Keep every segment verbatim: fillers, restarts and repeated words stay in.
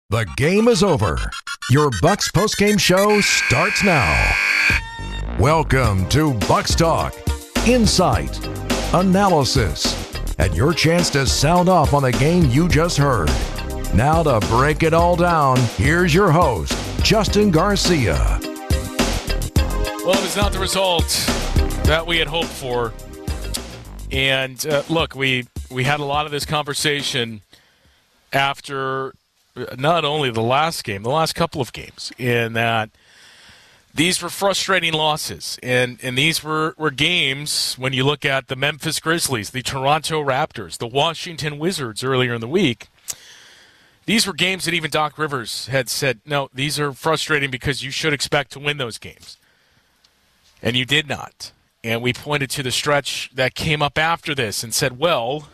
The game is over. Your Bucks postgame show starts now. Welcome to Bucks Talk. Insight, analysis, and your chance to sound off on the game you just heard. Now to break it all down, here's your host, Justin Garcia. Well, it was not the result that we had hoped for. And uh, look, we, we had a lot of this conversation after not only the last game, the last couple of games, in that these were frustrating losses. And, and these were, were games, when you look at the Memphis Grizzlies, the Toronto Raptors, the Washington Wizards earlier in the week, these were games that even Doc Rivers had said, no, these are frustrating because you should expect to win those games. And you did not. And we pointed to the stretch that came up after this and said, well,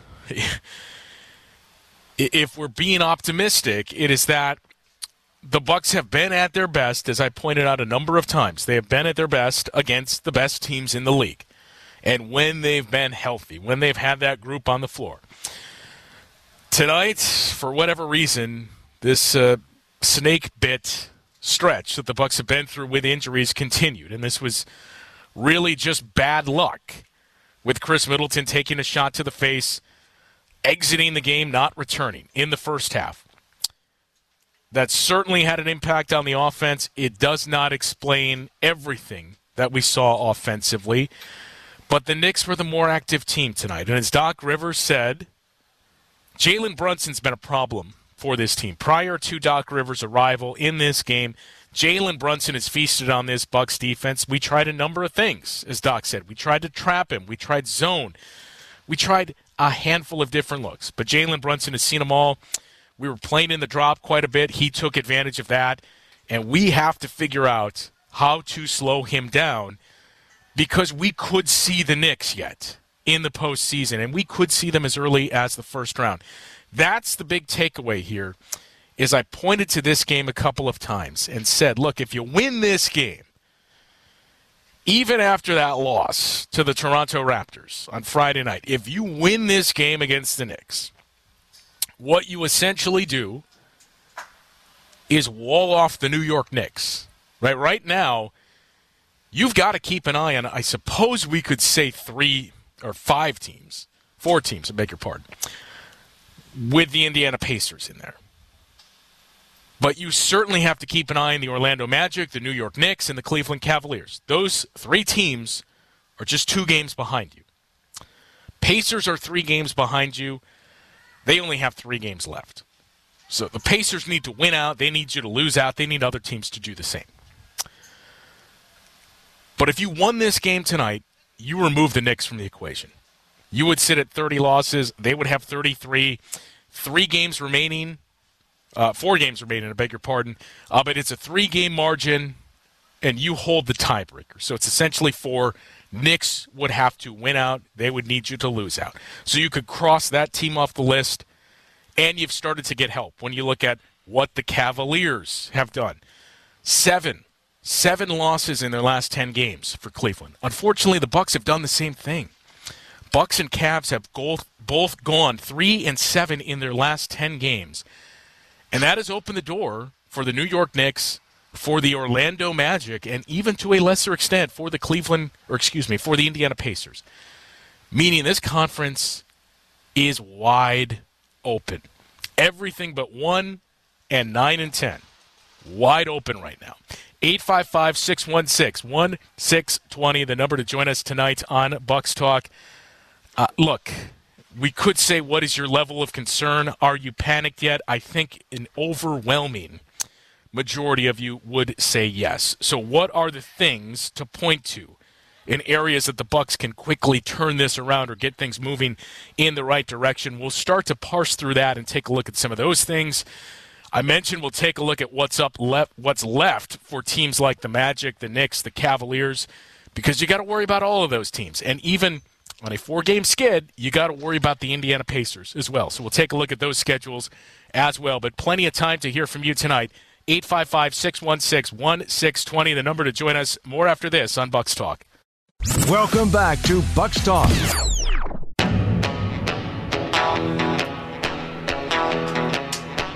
if we're being optimistic, it is that the Bucks have been at their best, as I pointed out a number of times. They have been at their best against the best teams in the league. And when they've been healthy, when they've had that group on the floor. Tonight, for whatever reason, this uh, snake bit stretch that the Bucks have been through with injuries continued. And this was really just bad luck, with Chris Middleton taking a shot to the face, exiting the game, not returning in the first half. That certainly had an impact on the offense. It does not explain everything that we saw offensively. But the Knicks were the more active team tonight. And as Doc Rivers said, Jalen Brunson's been a problem for this team. Prior to Doc Rivers' arrival in this game, Jalen Brunson has feasted on this Bucks defense. We tried a number of things, as Doc said. We tried to trap him. We tried zone. We tried a handful of different looks. But Jalen Brunson has seen them all. We were playing in the drop quite a bit. He took advantage of that. And we have to figure out how to slow him down, because we could see the Knicks yet in the postseason, and we could see them as early as the first round. That's the big takeaway here, is I pointed to this game a couple of times and said, look, if you win this game, even after that loss to the Toronto Raptors on Friday night, if you win this game against the Knicks, what you essentially do is wall off the New York Knicks. Right, right now, you've got to keep an eye on, I suppose we could say three or five teams, four teams, I beg your pardon, with the Indiana Pacers in there. But you certainly have to keep an eye on the Orlando Magic, the New York Knicks, and the Cleveland Cavaliers. Those three teams are just two games behind you. Pacers are three games behind you. They only have three games left. So the Pacers need to win out. They need you to lose out. They need other teams to do the same. But if you won this game tonight, you remove the Knicks from the equation. You would sit at thirty losses. They would have thirty-three. Three games remaining. Uh, four games remaining, I beg your pardon. Uh, but it's a three-game margin, and you hold the tiebreaker. So it's essentially four. Knicks would have to win out. They would need you to lose out. So you could cross that team off the list, and you've started to get help when you look at what the Cavaliers have done. Seven. Seven losses in their last ten games for Cleveland. Unfortunately, the Bucks have done the same thing. Bucks and Cavs have both, both gone three and seven in their last ten games. And that has opened the door for the New York Knicks, for the Orlando Magic, and even to a lesser extent for the Cleveland, or excuse me, for the Indiana Pacers. Meaning this conference is wide open. Everything but one and nine and ten. Wide open right now. eight five five, six one six, one six two zero, the number to join us tonight on Bucks Talk. Uh, look, we could say, what is your level of concern? Are you panicked yet? I think an overwhelming majority of you would say yes. So what are the things to point to in areas that the Bucks can quickly turn this around or get things moving in the right direction? We'll start to parse through that and take a look at some of those things. I mentioned we'll take a look at what's up left, what's left for teams like the Magic, the Knicks, the Cavaliers, because you got to worry about all of those teams. And even on a four-game skid, you got to worry about the Indiana Pacers as well. So we'll take a look at those schedules as well. But plenty of time to hear from you tonight. eight five five, six one six, one six two zero, the number to join us. More after this on Bucks Talk. Welcome back to Bucks Talk.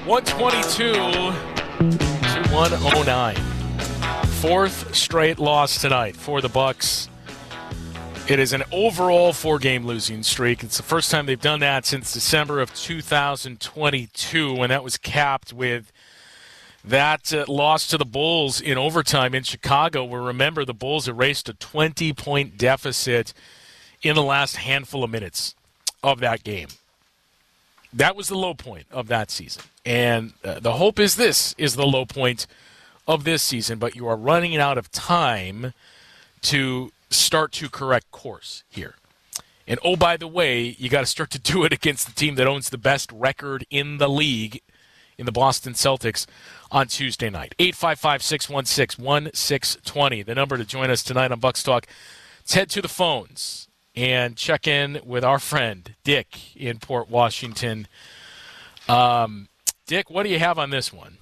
one twenty-two to one oh nine. Fourth straight loss tonight for the Bucks. It is an overall four-game losing streak. It's the first time they've done that since December of two thousand twenty-two, when that was capped with that uh, loss to the Bulls in overtime in Chicago, where, remember, the Bulls erased a twenty-point deficit in the last handful of minutes of that game. That was the low point of that season. And uh, the hope is this is the low point of this season, but you are running out of time to start to correct course here. And, oh, by the way, you got to start to do it against the team that owns the best record in the league, in the Boston Celtics, on Tuesday night. eight five five, six one six, one six two zero, the number to join us tonight on Bucks Talk. Let's head to the phones and check in with our friend Dick in Port Washington. Um, Dick, what do you have on this one?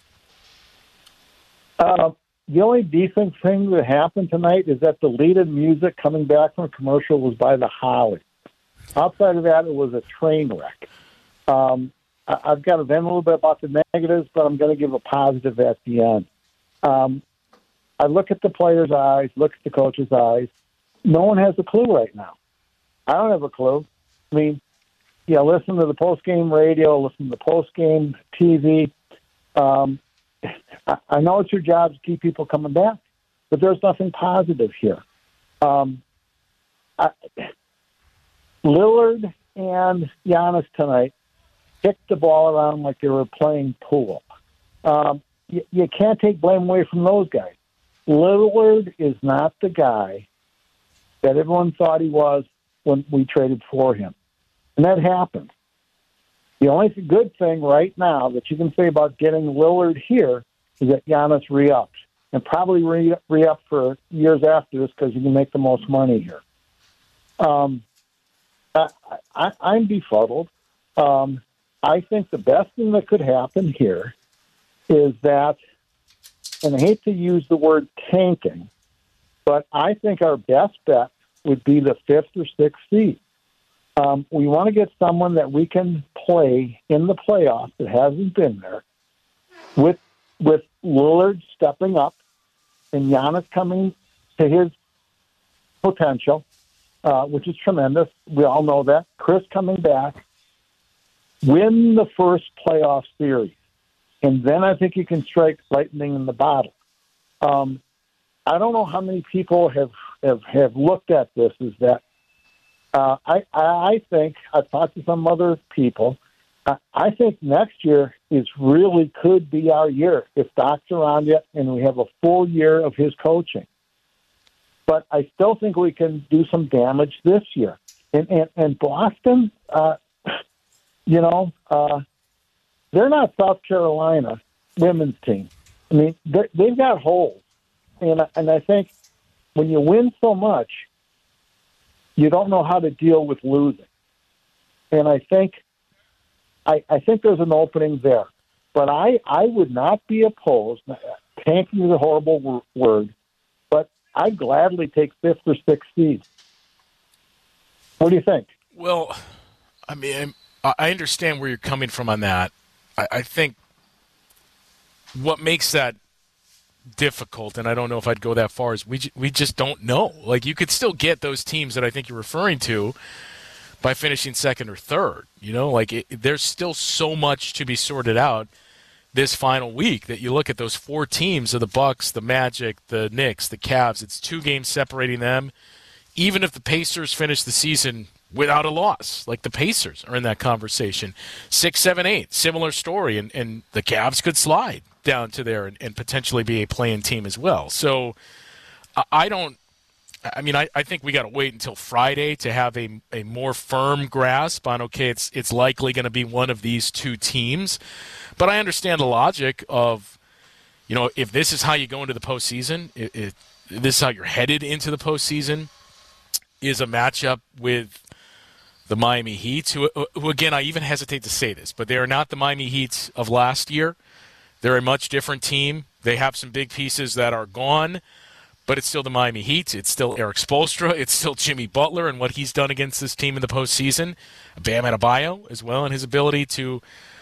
Uh, the only decent thing that happened tonight is that the lead-in music coming back from a commercial was by the Hollies. Outside of that, it was a train wreck. Um, I, I've got to vent a little bit about the negatives, but I'm going to give a positive at the end. Um, I look at the players' eyes, look at the coach's eyes. No one has a clue right now. I don't have a clue. I mean, yeah, listen to the post-game radio, listen to the post-game T V. Um, I, I know it's your job to keep people coming back, but there's nothing positive here. Um, I, Lillard and Giannis tonight kicked the ball around like they were playing pool. Um, you, you can't take blame away from those guys. Lillard is not the guy that everyone thought he was when we traded for him. And that happened. The only good thing right now that you can say about getting Lillard here is that Giannis re-upped. And probably re- re-up for years after this because you can make the most money here. Um, I, I, I'm befuddled. Um, I think the best thing that could happen here is that, and I hate to use the word tanking, but I think our best bet would be the fifth or sixth seed. Um, we want to get someone that we can play in the playoffs that hasn't been there, with with Lillard stepping up and Giannis coming to his potential, uh, which is tremendous. We all know that. Chris coming back, win the first playoff series, and then I think you can strike lightning in the bottle. Um, I don't know how many people have, have, have looked at this as that. Uh, I, I think, I've talked to some other people, I, I think next year is really could be our year if Doc's around yet and we have a full year of his coaching. But I still think we can do some damage this year. And, and, and Boston, uh, you know, uh, they're not South Carolina women's team. I mean, they've got holes. And, and I think when you win so much, you don't know how to deal with losing. And I think I, I think there's an opening there. But I, I would not be opposed. Tanking is a horrible w- word, but I'd gladly take fifth or sixth seed. What do you think? Well, I mean, I understand where you're coming from on that. I, I think what makes that difficult, and I don't know if I'd go that far, is we j- we just don't know. Like, you could still get those teams that I think you're referring to by finishing second or third. You know, like it, there's still so much to be sorted out this final week that you look at those four teams of the Bucks, the Magic, the Knicks, the Cavs. It's two games separating them. Even if the Pacers finish the season without a loss, like the Pacers are in that conversation, six, seven, eight, similar story, and, and the Cavs could slide down to there and, and potentially be a play-in team as well. So I don't – I mean, I, I think we got to wait until Friday to have a, a more firm grasp on, okay, it's it's likely going to be one of these two teams. But I understand the logic of, you know, if this is how you go into the postseason, it, it, this is how you're headed into the postseason, is a matchup with the Miami Heat, who, who, again, I even hesitate to say this, but they are not the Miami Heat of last year. They're a much different team. They have some big pieces that are gone, but it's still the Miami Heat. It's still Eric Spoelstra. It's still Jimmy Butler and what he's done against this team in the postseason. Bam Adebayo as well, and his ability to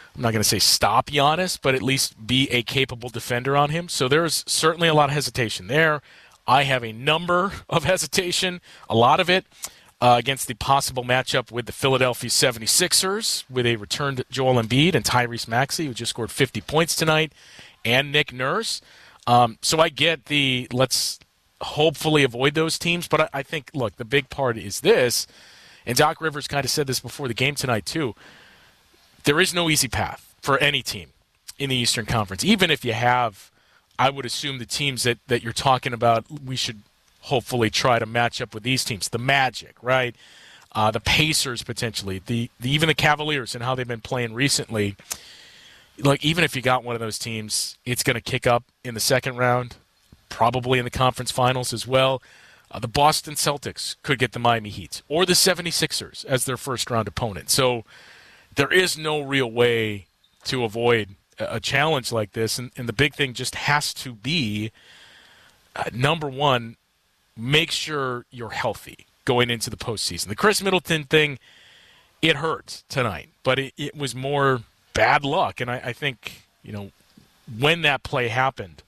I'm not going to say stop Giannis, but at least be a capable defender on him. So there's certainly a lot of hesitation there. I have a number of hesitation, a lot of it, uh, against the possible matchup with the Philadelphia seventy-sixers with a returned Joel Embiid and Tyrese Maxey, who just scored fifty points tonight, and Nick Nurse. Um, so I get the let's hopefully avoid those teams, but I, I think, look, the big part is this, and Doc Rivers kind of said this before the game tonight too, there is no easy path for any team in the Eastern Conference. Even if you have, I would assume the teams that, that you're talking about, we should hopefully try to match up with these teams. The Magic, right? Uh, the Pacers, potentially. The, the even the Cavaliers and how they've been playing recently. Like, even if you got one of those teams, it's going to kick up in the second round, probably in the conference finals as well. Uh, the Boston Celtics could get the Miami Heat or the seventy-sixers as their first-round opponent. So there is no real way to avoid a challenge like this, and, and the big thing just has to be, uh, number one, make sure you're healthy going into the postseason. The Chris Middleton thing, it hurt tonight, but it, it was more bad luck, and I, I think, you know, when that play happened,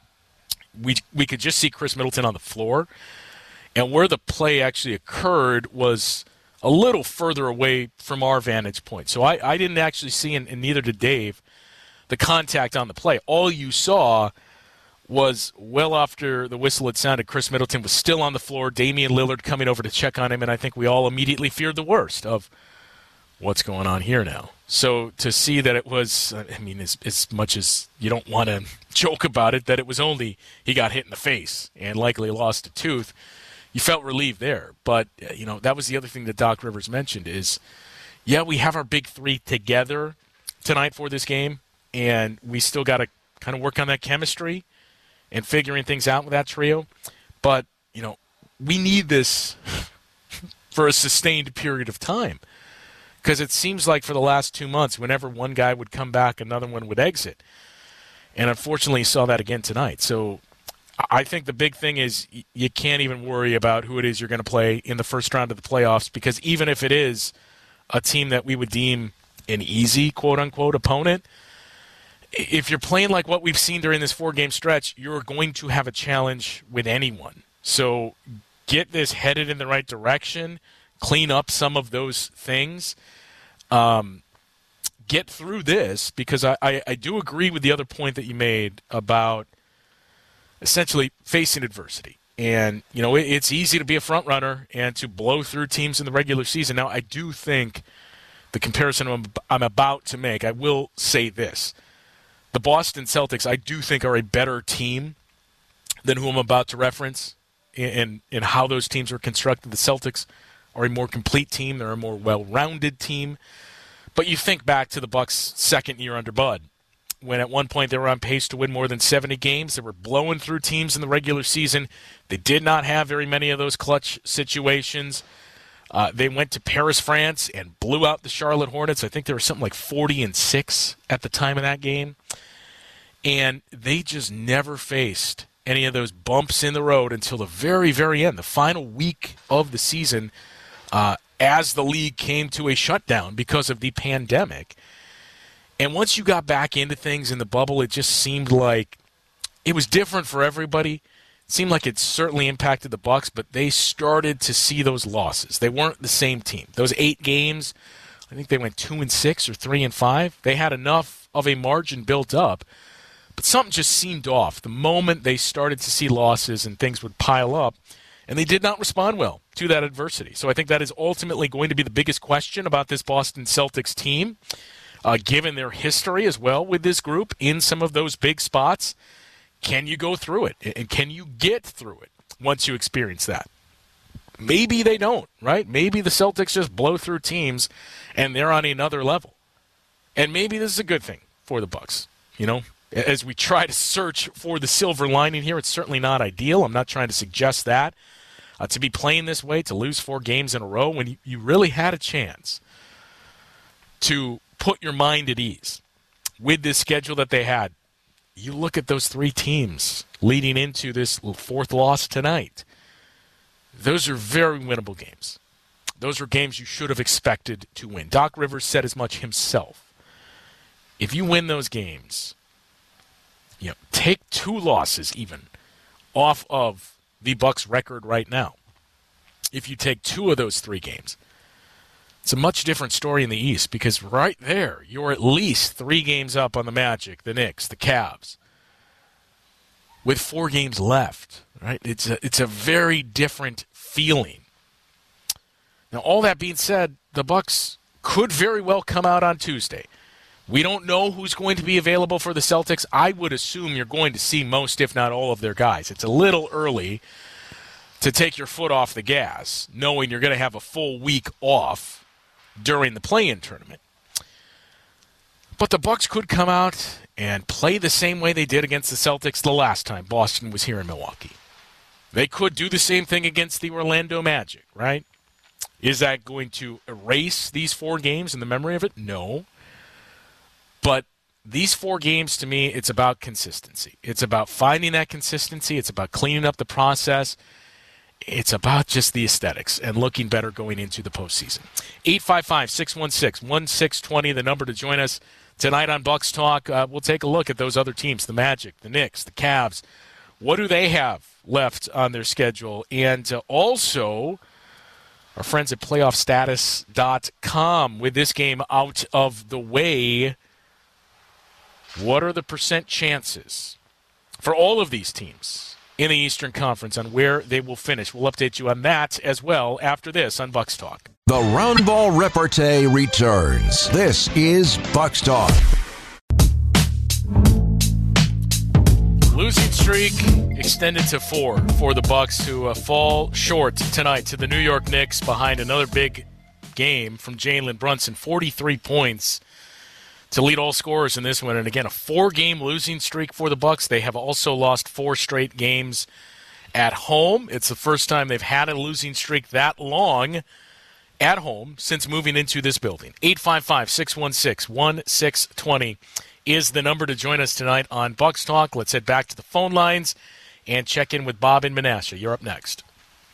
we we could just see Chris Middleton on the floor, and where the play actually occurred was a little further away from our vantage point. So I, I didn't actually see, and, and neither did Dave, the contact on the play. All you saw was well after the whistle had sounded, Chris Middleton was still on the floor, Damian Lillard coming over to check on him, and I think we all immediately feared the worst of what's going on here now. So to see that it was, I mean, as, as much as you don't want to joke about it, that it was only he got hit in the face and likely lost a tooth, you felt relieved there. But, you know, that was the other thing that Doc Rivers mentioned is, yeah, we have our big three together tonight for this game, and we still got to kind of work on that chemistry and figuring things out with that trio. But, you know, we need this for a sustained period of time, because it seems like for the last two months, whenever one guy would come back, another one would exit. And unfortunately, you saw that again tonight. So I think the big thing is you can't even worry about who it is you're going to play in the first round of the playoffs, because even if it is a team that we would deem an easy, quote-unquote, opponent, if you're playing like what we've seen during this four-game stretch, you're going to have a challenge with anyone. So get this headed in the right direction, clean up some of those things, um, get through this, because I, I, I do agree with the other point that you made about essentially facing adversity. And, you know, it, it's easy to be a front runner and to blow through teams in the regular season. Now, I do think the comparison I'm, I'm about to make, I will say this. The Boston Celtics, I do think, are a better team than who I'm about to reference in, in, in how those teams are constructed. The Celtics are a more complete team. They're a more well-rounded team. But you think back to the Bucks' second year under Bud, when at one point they were on pace to win more than seventy games. They were blowing through teams in the regular season. They did not have very many of those clutch situations. Uh, they went to Paris, France, and blew out the Charlotte Hornets. I think they were something like forty and six at the time of that game. And they just never faced any of those bumps in the road until the very, very end, the final week of the season, uh, as the league came to a shutdown because of the pandemic. And once you got back into things in the bubble, it just seemed like it was different for everybody. It seemed like it certainly impacted the Bucks, but they started to see those losses. They weren't the same team. Those eight games, I think they went two and six or three and five. They had enough of a margin built up, but something just seemed off the moment they started to see losses and things would pile up, and they did not respond well to that adversity. So I think that is ultimately going to be the biggest question about this Boston Celtics team. Uh, given their history as well with this group in some of those big spots, can you go through it? And can you get through it once you experience that? Maybe they don't, right? Maybe the Celtics just blow through teams and they're on another level. And maybe this is a good thing for the Bucks. You know, as we try to search for the silver lining here, it's certainly not ideal. I'm not trying to suggest that. Uh, to be playing this way, to lose four games in a row when you, you really had a chance to put your mind at ease with this schedule that they had. You look at those three teams leading into this fourth loss tonight. Those are very winnable games. Those are games you should have expected to win. Doc Rivers said as much himself. if you win those games, you know, take two losses even off of the Bucks' record right now. If you take two of those three games, it's a much different story in the East because right there, you're at least three games up on the Magic, the Knicks, the Cavs, with four games left. Right? It's a, it's a very different feeling. Now, all that being said, the Bucks could very well come out on Tuesday. We don't know who's going to be available for the Celtics. I would assume you're going to see most, if not all, of their guys. It's a little early to take your foot off the gas, knowing you're going to have a full week off during the play-in tournament. But the Bucks could come out and play the same way they did against the Celtics the last time Boston was here in Milwaukee. They could do the same thing against the Orlando Magic, right? Is that going to erase these four games in the memory of it? No. But these four games, to me, it's about consistency. It's about finding that consistency. It's about cleaning up the process. It's about just the aesthetics and looking better going into the postseason. eight five five, six one six, one six two zero, the number to join us tonight on Bucks Talk. Uh, we'll take a look at those other teams, the Magic, the Knicks, the Cavs. What do they have left on their schedule? And uh, also, our friends at playoff status dot com, with this game out of the way, what are the percent chances for all of these teams in the Eastern Conference on where they will finish? We'll update you on that as well after this on Bucks Talk. The Roundball Repartee returns. This is Bucks Talk. Losing streak extended to four for the Bucks, who uh, fall short tonight to the New York Knicks behind another big game from Jalen Brunson, forty-three points to lead all scorers in this one. And again, a four-game losing streak for the Bucks. They have also lost four straight games at home. It's the first time they've had a losing streak that long at home since moving into this building. eight five five, six one six, one six two zero is the number to join us tonight on Bucks Talk. Let's head back to the phone lines and check in with Bob in Menasha. You're up next.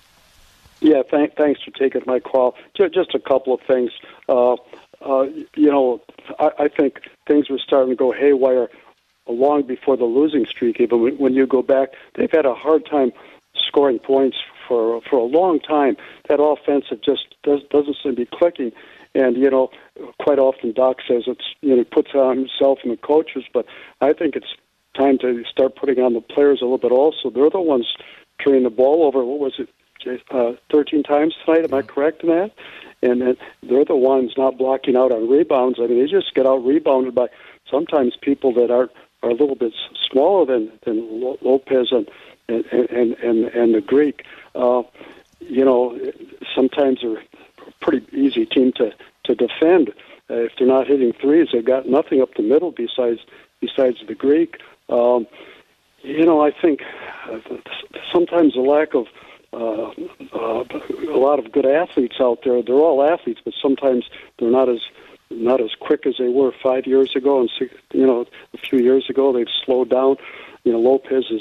Yeah, th- thanks for taking my call. Just a couple of things. Uh, uh, you know, I, I think things were starting to go haywire long before the losing streak. Even when, when you go back, they've had a hard time scoring points for for a long time. That offensive just does, doesn't seem to be clicking. And, you know, quite often Doc says it's, you know, he puts on himself and the coaches, but I think it's time to start putting on the players a little bit also. They're the ones turning the ball over, what was it, uh, thirteen times tonight? Am I correct in that? And then they're the ones not blocking out on rebounds. I mean, they just get out rebounded by sometimes people that are, are a little bit smaller than, than Lopez and, and, and, and, and the Greek. Uh, you know, sometimes they're pretty easy team to to defend. Uh, if they're not hitting threes, they've got nothing up the middle besides besides the Greek. Um, you know, I think uh, sometimes the lack of uh, uh, a lot of good athletes out there. They're all athletes, but sometimes they're not as not as quick as they were five years ago, and six, you know, a few years ago they've slowed down. You know, Lopez is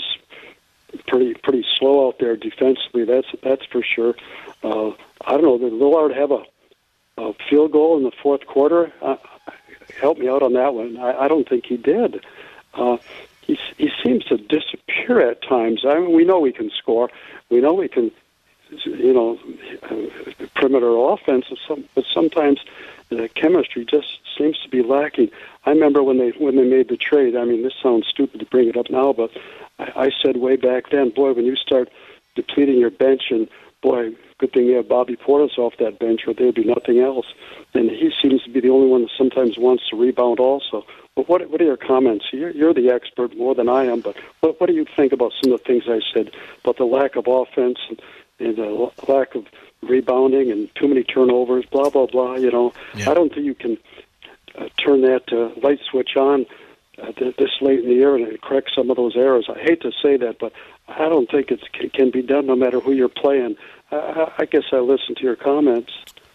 pretty pretty slow out there defensively. That's that's for sure. Uh, I don't know. Did Lillard have a, a field goal in the fourth quarter? Uh, help me out on that one. I, I don't think he did. Uh, he he seems to disappear at times. I mean, we know we can score. We know we can, you know, perimeter offense. But sometimes the chemistry just seems to be lacking. I remember when they when they made the trade. I mean, this sounds stupid to bring it up now, but I, I said way back then, boy, when you start depleting your bench, and boy, good thing you have Bobby Portis off that bench, or there'd be nothing else. And he seems to be the only one that sometimes wants to rebound also. But what what are your comments? You're, you're the expert more than I am, but what, what do you think about some of the things I said about the lack of offense and, and the lack of rebounding and too many turnovers, blah, blah, blah, you know? Yeah. I don't think you can uh, turn that uh, light switch on uh, th- this late in the year and correct some of those errors. I hate to say that, but I don't think it can be done no matter who you're playing. I, I guess I listened to your comments.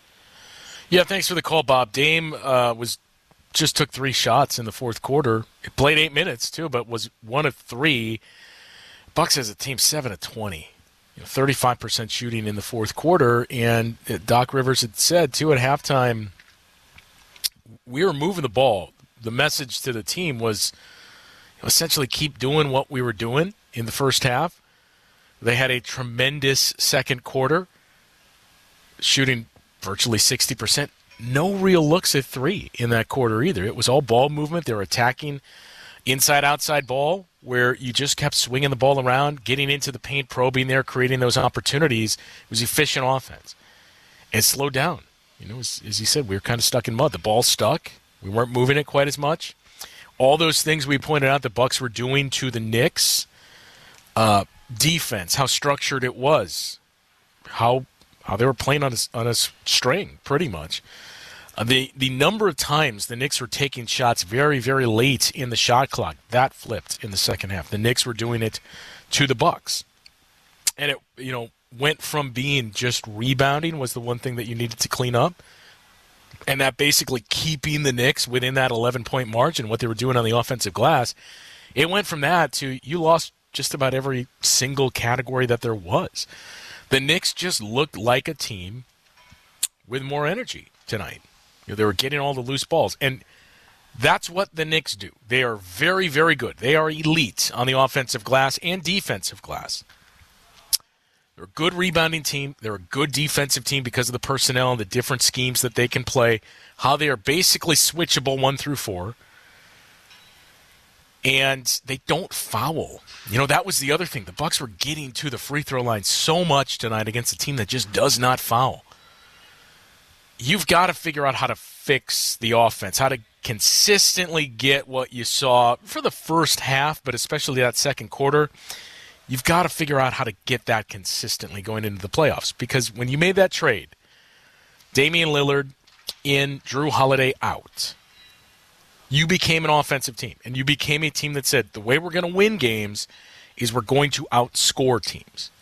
Yeah, thanks for the call, Bob. Dame uh, was just took three shots in the fourth quarter. It played eight minutes, too, but was one of three. Bucks as a team, seven of twenty. You know, thirty-five percent shooting in the fourth quarter. And Doc Rivers had said, too, at halftime, we were moving the ball. the message to the team was essentially keep doing what we were doing in the first half. They had a tremendous second quarter, shooting virtually sixty percent. No real looks at three in that quarter either. It was all ball movement. They were attacking inside-outside ball where you just kept swinging the ball around, getting into the paint, probing there, creating those opportunities. It was efficient offense. And it slowed down. You know, as, as you said, we were kind of stuck in mud. The ball stuck. We weren't moving it quite as much. All those things we pointed out the Bucks were doing to the Knicks, uh, defense, how structured it was, how how they were playing on a, on a string, pretty much. Uh, the the number of times the Knicks were taking shots very, very late in the shot clock, that flipped in the second half. The Knicks were doing it to the Bucks. And it, you know, went from being just rebounding was the one thing that you needed to clean up, and that basically keeping the Knicks within that eleven-point margin, what they were doing on the offensive glass. It went from that to you lost just about every single category that there was. The Knicks just looked like a team with more energy tonight. You know, they were getting all the loose balls, and that's what the Knicks do. They are very, very good. They are elite on the offensive glass and defensive glass. They're a good rebounding team. They're a good defensive team because of the personnel and the different schemes that they can play, how they are basically switchable one through four. And they don't foul. You know, that was the other thing. The Bucks were getting to the free throw line so much tonight against a team that just does not foul. You've got to figure out how to fix the offense, how to consistently get what you saw for the first half, but especially that second quarter. You've got to figure out how to get that consistently going into the playoffs. Because when you made that trade, Damian Lillard in, Drew Holiday out, you became an offensive team. And you became a team that said, the way we're going to win games is we're going to outscore teams.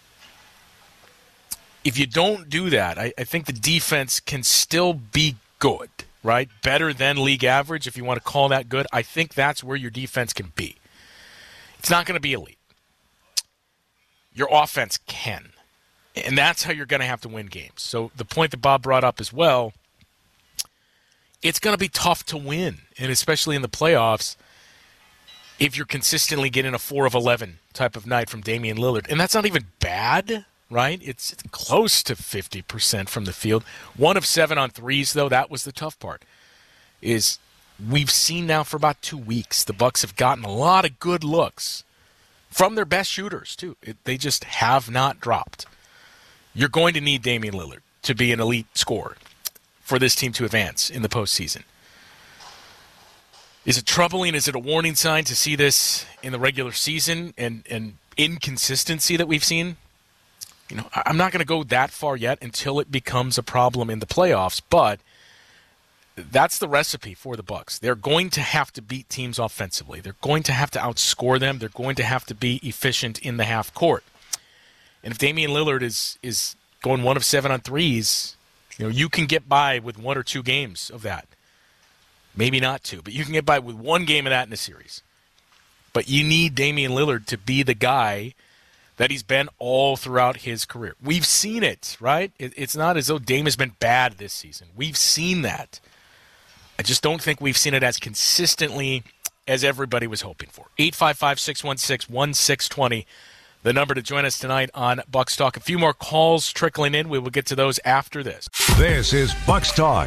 If you don't do that, I, I think the defense can still be good, right? Better than league average, if you want to call that good. I think that's where your defense can be. It's not going to be elite. Your offense can. And that's how you're going to have to win games. So the point that Bob brought up as well, it's going to be tough to win, and especially in the playoffs, if you're consistently getting a four of eleven type of night from Damian Lillard. And that's not even bad, right? It's, it's close to fifty percent from the field. One of seven on threes, though, that was the tough part, is we've seen now for about two weeks the Bucks have gotten a lot of good looks from their best shooters, too. It, they just have not dropped. You're going to need Damian Lillard to be an elite scorer for this team to advance in the postseason. Is it troubling? Is it a warning sign to see this in the regular season and, and inconsistency that we've seen? You know, I'm not going to go that far yet until it becomes a problem in the playoffs, but that's the recipe for the Bucks. They're going to have to beat teams offensively. They're going to have to outscore them. They're going to have to be efficient in the half court. And if Damian Lillard is is going one of seven on threes, you know, you can get by with one or two games of that. Maybe not two, but you can get by with one game of that in a series. But you need Damian Lillard to be the guy that he's been all throughout his career. We've seen it, right? It, it's not as though Dame has been bad this season. We've seen that. I just don't think we've seen it as consistently as everybody was hoping for. eight five five, six one six, one six two zero, the number to join us tonight on Bucks Talk. A few more calls trickling in. We will get to those after this. This is Bucks Talk.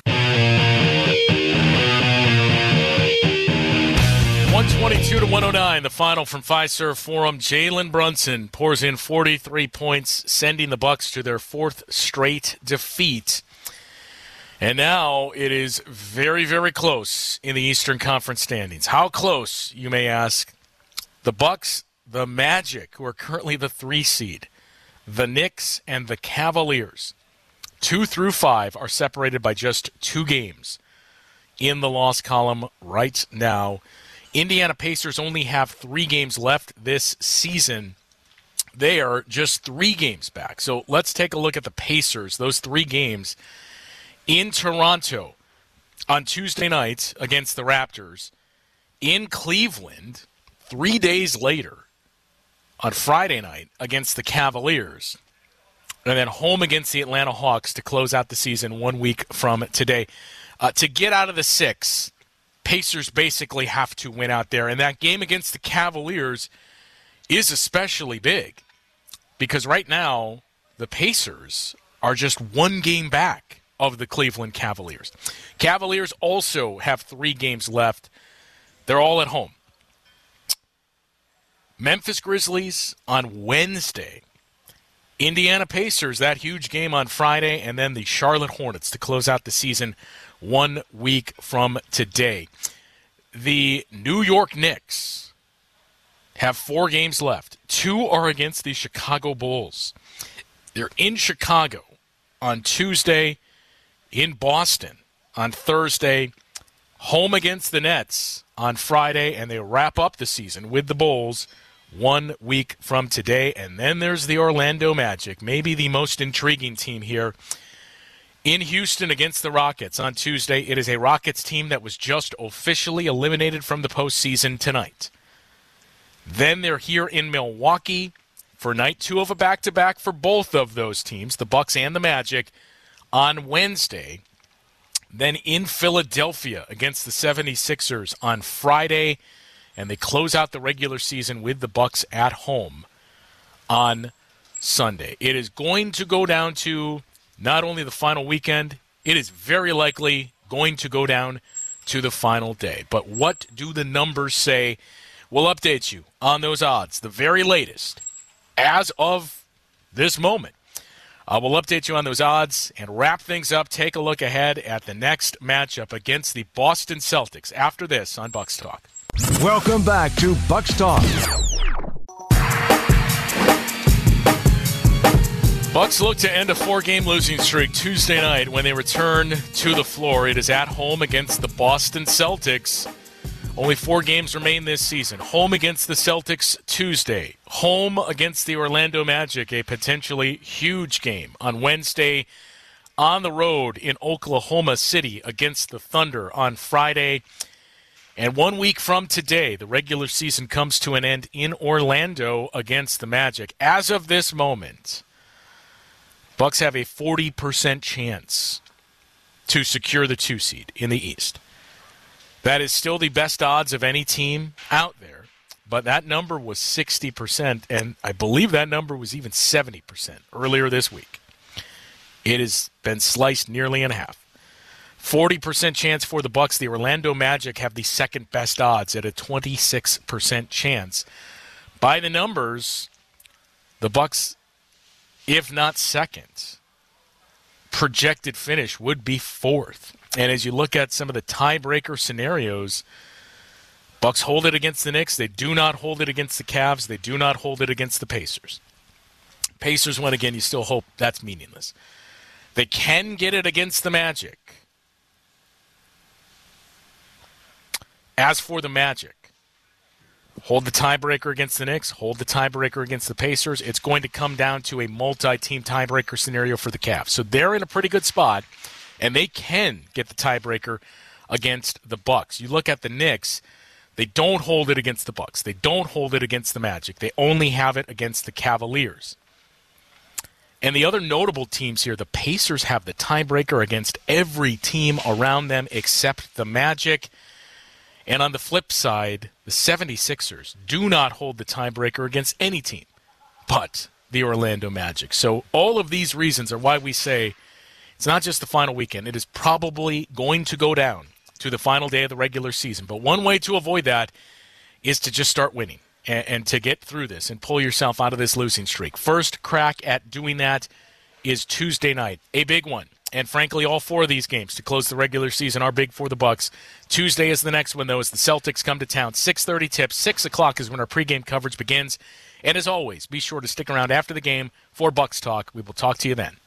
one twenty-two to one oh nine, the final from Fiserv Forum. Jalen Brunson pours in forty-three points, sending the Bucks to their fourth straight defeat. And now it is very, very close in the Eastern Conference standings. How close, you may ask? The Bucks, the Magic, who are currently the three seed, the Knicks, and the Cavaliers, two through five, are separated by just two games in the loss column right now. Indiana Pacers only have three games left this season. They are just three games back. So let's take a look at the Pacers, those three games in Toronto on Tuesday night against the Raptors, in Cleveland three days later on Friday night against the Cavaliers, and then home against the Atlanta Hawks to close out the season one week from today. Uh, to get out of the six, Pacers basically have to win out there. And that game against the Cavaliers is especially big because right now the Pacers are just one game back of the Cleveland Cavaliers. Cavaliers also have three games left. They're all at home. Memphis Grizzlies on Wednesday. Indiana Pacers, that huge game on Friday, and then the Charlotte Hornets to close out the season one week from today. The New York Knicks have four games left. Two are against the Chicago Bulls. They're in Chicago on Tuesday, in Boston on Thursday, home against the Nets on Friday, and they wrap up the season with the Bulls one week from today. And then there's the Orlando Magic, maybe the most intriguing team here, in Houston against the Rockets on Tuesday. It is a Rockets team that was just officially eliminated from the postseason tonight. Then they're here in Milwaukee for night two of a back-to-back for both of those teams, the Bucks and the Magic, on Wednesday. Then in Philadelphia against the seventy-sixers on Friday, and they close out the regular season with the Bucks at home on Sunday. It is going to go down to not only the final weekend, it is very likely going to go down to the final day. But what do the numbers say? We'll update you on those odds, the very latest, as of this moment. Uh, we'll update you on those odds and wrap things up. Take a look ahead at the next matchup against the Boston Celtics after this on Bucks Talk. Welcome back to Bucks Talk. Bucks look to end a four-game losing streak Tuesday night when they return to the floor. It is at home against the Boston Celtics. Only four games remain this season. Home against the Celtics Tuesday. Home against the Orlando Magic, a potentially huge game on Wednesday. On the road in Oklahoma City against the Thunder on Friday. And one week from today, the regular season comes to an end in Orlando against the Magic. As of this moment, Bucks have a forty percent chance to secure the two seed in the East. That is still the best odds of any team out there, but that number was sixty percent, and I believe that number was even seventy percent earlier this week. It has been sliced nearly in half. forty percent chance for the Bucks. The Orlando Magic have the second best odds at a twenty-six percent chance. By the numbers, the Bucks, if not second, projected finish would be fourth. And as you look at some of the tiebreaker scenarios, Bucks hold it against the Knicks. They do not hold it against the Cavs. They do not hold it against the Pacers. Pacers win again, you still hope that's meaningless. They can get it against the Magic. As for the Magic, hold the tiebreaker against the Knicks, hold the tiebreaker against the Pacers. It's going to come down to a multi-team tiebreaker scenario for the Cavs. So they're in a pretty good spot, and they can get the tiebreaker against the Bucks. You look at the Knicks, they don't hold it against the Bucks. They don't hold it against the Magic. They only have it against the Cavaliers. And the other notable teams here, the Pacers have the tiebreaker against every team around them except the Magic. And on the flip side, the seventy-sixers do not hold the tiebreaker against any team but the Orlando Magic. So all of these reasons are why we say it's not just the final weekend. It is probably going to go down to the final day of the regular season. But one way to avoid that is to just start winning and, and to get through this and pull yourself out of this losing streak. First crack at doing that is Tuesday night, a big one. And frankly, all four of these games to close the regular season are big for the Bucks. Tuesday is the next one, though, as the Celtics come to town. six thirty tip, six o'clock is when our pregame coverage begins. And as always, be sure to stick around after the game for Bucks Talk. We will talk to you then.